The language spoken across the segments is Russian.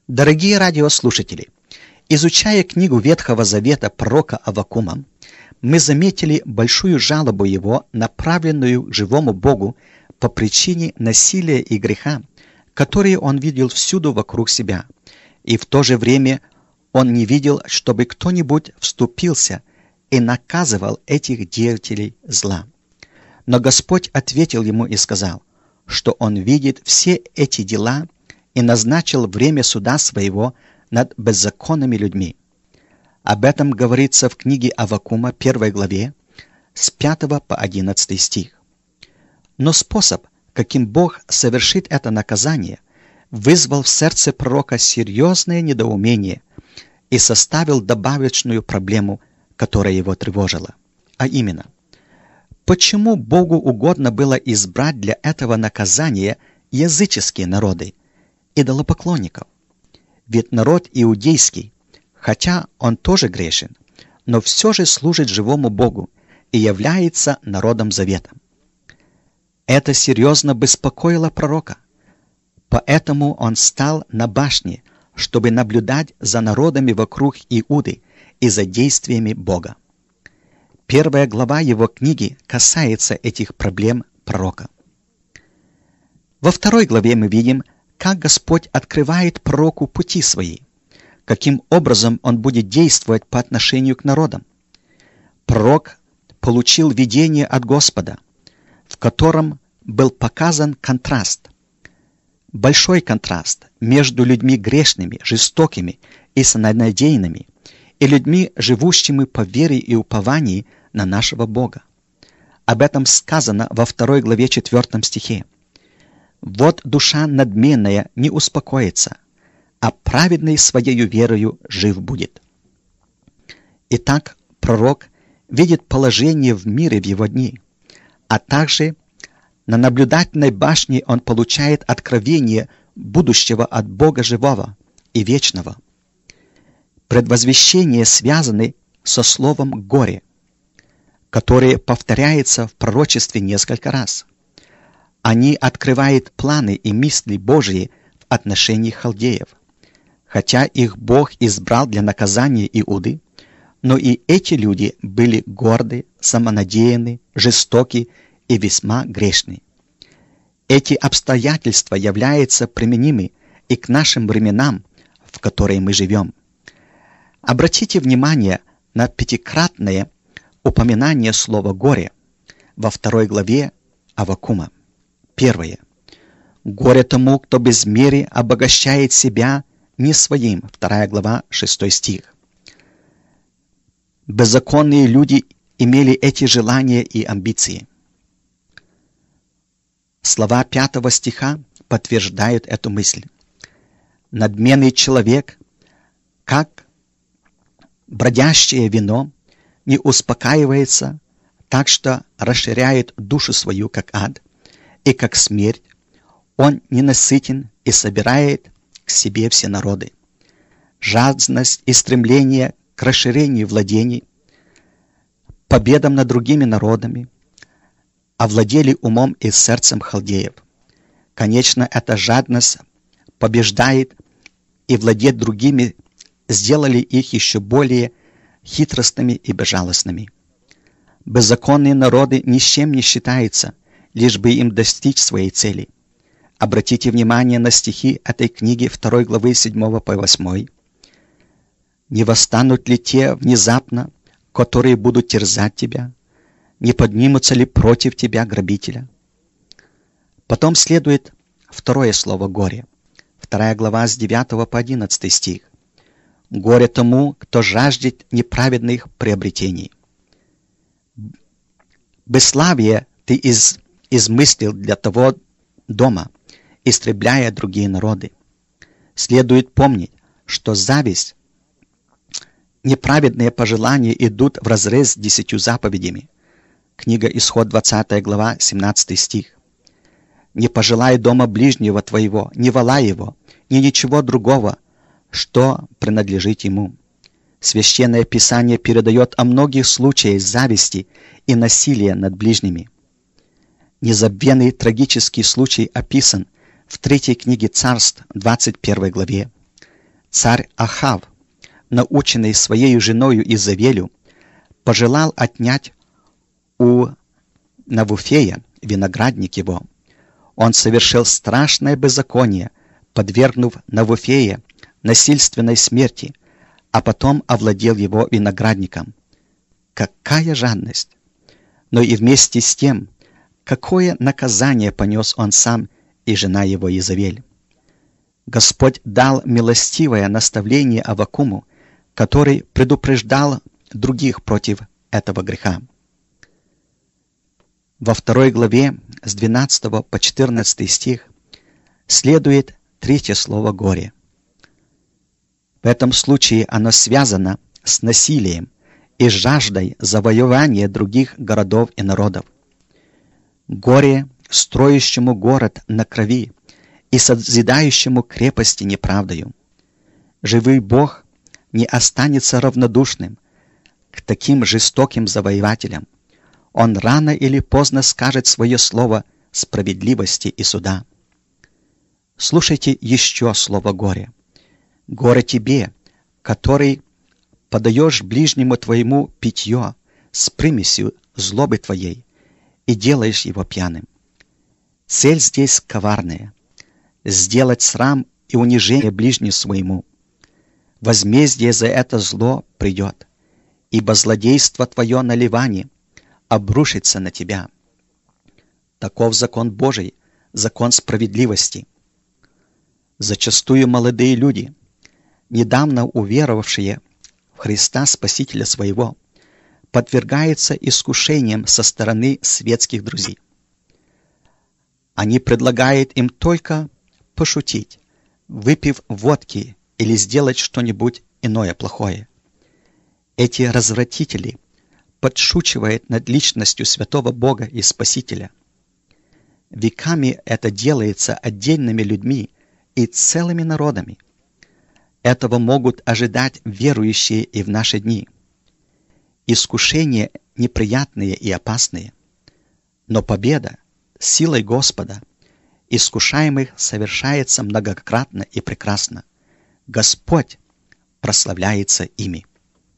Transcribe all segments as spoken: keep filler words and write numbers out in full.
Дорогие радиослушатели, изучая книгу Ветхого Завета пророка Аввакума, мы заметили большую жалобу его, направленную к живому Богу по причине насилия и греха, которые он видел всюду вокруг себя, и в то же время он не видел, чтобы кто-нибудь вступился и наказывал этих деятелей зла. Но Господь ответил ему и сказал, что он видит все эти дела и назначил время суда своего над беззаконными людьми. Об этом говорится в книге Аввакума, первой главе, с пятого по одиннадцатый стих. Но способ, каким Бог совершит это наказание, вызвал в сердце пророка серьезное недоумение и составил добавочную проблему, которая его тревожила. А именно, почему Богу угодно было избрать для этого наказания языческие народы, идолопоклонников? Ведь народ иудейский, хотя он тоже грешен, но все же служит живому Богу и является народом завета. Это серьезно беспокоило пророка, поэтому он стал на башне, чтобы наблюдать за народами вокруг Иуды и за действиями Бога. Первая глава его книги касается этих проблем пророка. Во второй главе мы видим, как Господь открывает пророку пути свои, каким образом он будет действовать по отношению к народам. Пророк получил видение от Господа, в котором был показан контраст, большой контраст между людьми грешными, жестокими и самонадеянными и людьми, живущими по вере и уповании на нашего Бога. Об этом сказано во второй главе четвёртом стихе. «Вот душа надменная не успокоится, а праведный своею верою жив будет». Итак, пророк видит положение в мире в его дни, а также на наблюдательной башне он получает откровение будущего от Бога живого и вечного. Предвозвещения связаны со словом «горе», которое повторяется в пророчестве несколько раз. Они открывают планы и мысли Божьи в отношении халдеев. Хотя их Бог избрал для наказания Иуды, но и эти люди были горды, самонадеянны, жестоки и весьма грешны. Эти обстоятельства являются применимы и к нашим временам, в которые мы живем. Обратите внимание на пятикратное упоминание слова «горе» во второй главе Аввакума. Первое. «Горе тому, кто без меры обогащает себя не своим». Вторая глава, шестой стих. Беззаконные люди имели эти желания и амбиции. Слова пятого стиха подтверждают эту мысль. Надменный человек, как бродящее вино, не успокаивается, так что расширяет душу свою, как ад, и как смерть, он ненасытен и собирает к себе все народы. Жадность и стремление к расширению владений, победам над другими народами, овладели умом и сердцем халдеев. Конечно, эта жадность побеждает и владеть другими сделали их еще более хитростными и безжалостными. Беззаконные народы ни с чем не считаются, лишь бы им достичь своей цели. Обратите внимание на стихи этой книги второй главы седьмого по восьмой. «Не восстанут ли те внезапно, которые будут терзать тебя? Не поднимутся ли против тебя грабителя?» Потом следует второе слово «горе». Вторая глава с девятого по одиннадцатый стих. «Горе тому, кто жаждет неправедных приобретений. Бесславие ты из, измыслил для того дома, истребляя другие народы». Следует помнить, что зависть, неправедные пожелания идут вразрез с десятью заповедями. Книга Исход, двадцатая глава, семнадцатый стих. «Не пожелай дома ближнего твоего, не валай его, ни ничего другого, что принадлежит ему». Священное Писание передает о многих случаях зависти и насилия над ближними. Незабвенный трагический случай описан в третьей книге Царств, двадцать первой главе. Царь Ахав, наученный своей женою Изавелью, пожелал отнять у Навуфея виноградник его. Он совершил страшное беззаконие, подвергнув Навуфея насильственной смерти, а потом овладел его виноградником. Какая жадность! Но и вместе с тем, какое наказание понес он сам и жена его Изавель. Господь дал милостивое наставление Аввакуму, который предупреждал других против этого греха. Во второй главе с двенадцатого по четырнадцатый стих следует третье слово «горе». В этом случае оно связано с насилием и жаждой завоевания других городов и народов. Горе строящему город на крови и созидающему крепости неправдою. Живый Бог не останется равнодушным к таким жестоким завоевателям. Он рано или поздно скажет свое слово справедливости и суда. Слушайте еще слово «горе». «Горе тебе, который подаешь ближнему твоему питье с примесью злобы твоей и делаешь его пьяным». Цель здесь коварная — сделать срам и унижение ближнему своему. Возмездие за это зло придет, ибо злодейство твое на Ливане обрушится на тебя. Таков закон Божий, закон справедливости. Зачастую молодые люди, недавно уверовавшие в Христа Спасителя своего, подвергаются искушениям со стороны светских друзей. Они предлагают им только пошутить, выпив водки или сделать что-нибудь иное плохое. Эти развратители подшучивают над личностью святого Бога и Спасителя. Веками это делается отдельными людьми и целыми народами. Этого могут ожидать верующие и в наши дни. Искушения неприятные и опасные, но победа силой Господа искушаемых совершается многократно и прекрасно. Господь прославляется ими.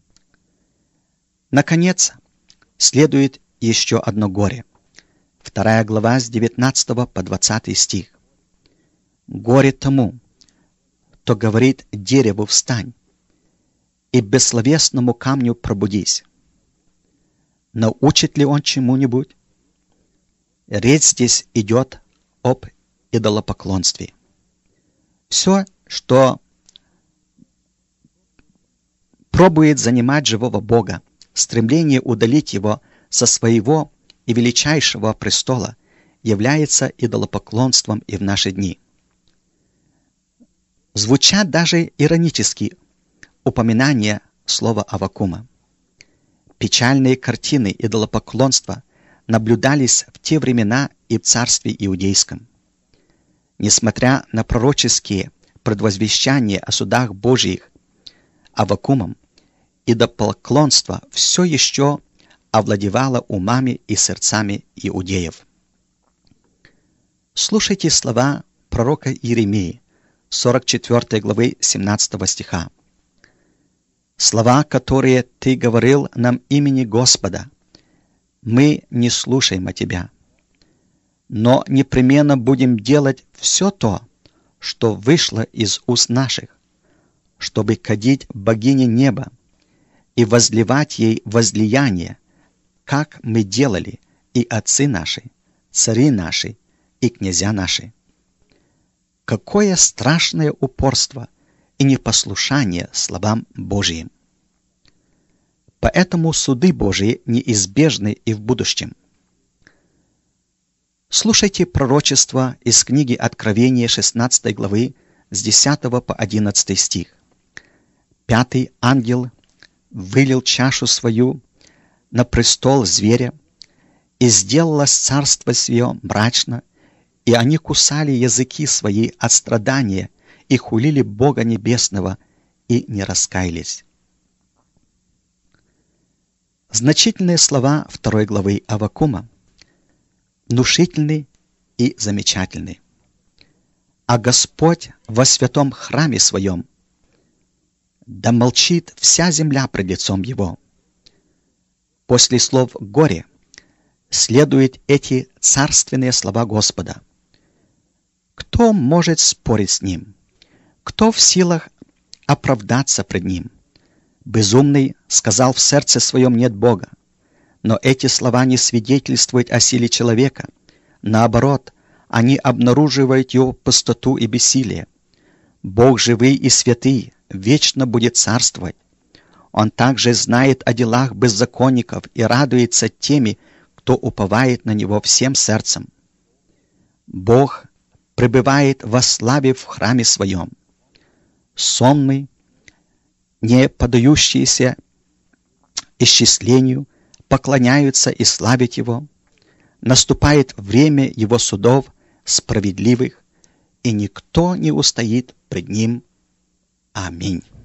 Наконец, следует еще одно горе. Вторая глава с девятнадцатого по двадцатый стих. «Горе тому, кто говорит дереву встань, и бессловесному камню пробудись. Научит ли он чему-нибудь? Речь здесь идет об идолопоклонстве. Все, что пробует занимать живого Бога, стремление удалить его со своего и величайшего престола, является идолопоклонством и в наши дни. Звучат даже иронически упоминания слова Аввакума. Печальные картины идолопоклонства наблюдались в те времена и в царстве иудейском. Несмотря на пророческие предвозвещания о судах Божьих Аввакумом, идолопоклонство все еще овладевало умами и сердцами иудеев. Слушайте слова пророка Иеремии, сорок четвёртой главы семнадцатого стиха. «Слова, которые ты говорил нам имени Господа, мы не слушаем о тебя, но непременно будем делать все то, что вышло из уст наших, чтобы кадить богине неба и возливать ей возлияние, как мы делали и отцы наши, цари наши и князья наши». Какое страшное упорство и непослушание словам Божьим! Поэтому суды Божьи неизбежны и в будущем. Слушайте пророчество из книги Откровения шестнадцатой главы с десятого по одиннадцатый стих. «Пятый ангел вылил чашу свою на престол зверя, и сделалось царство сие мрачно, и они кусали языки свои от страдания и хулили Бога Небесного и не раскаялись». Значительные слова второй главы Аввакума внушительны и замечательны. А Господь во святом храме своем Да молчит вся земля пред лицом Его. После слов «горе» следуют эти царственные слова Господа. Кто может спорить с Ним? Кто в силах оправдаться пред Ним? Безумный сказал в сердце своем «нет Бога». Но эти слова не свидетельствуют о силе человека. Наоборот, они обнаруживают его пустоту и бессилие. Бог живый и святый, вечно будет царствовать. Он также знает о делах беззаконников и радуется теми, кто уповает на Него всем сердцем. Бог пребывает во славе в храме Своем. Сонмы, не поддающиеся исчислению, поклоняются и славят Его. Наступает время Его судов справедливых, и никто не устоит пред Ним. Аминь.